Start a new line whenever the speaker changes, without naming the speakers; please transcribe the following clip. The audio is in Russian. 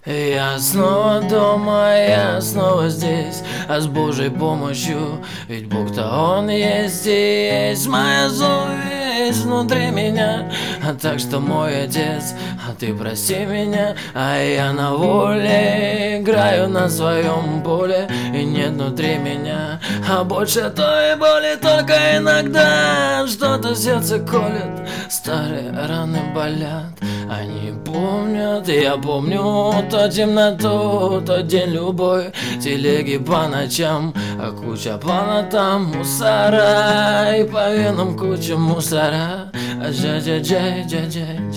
Я снова дома, я снова здесь, а с Божьей помощью, ведь Бог-то Он есть и есть моя совесть внутри меня. Так что, мой отец, а ты прости меня, а я на воле играю на своем поле, и нет внутри меня, а больше той боли только иногда что-то сердце колет, старые раны болят. Они помнят, я помню ту темноту, тот день любой, телеги по ночам, а куча плана там мусора, и по венам куча мусора. Джай-джай-джай-джай-джай.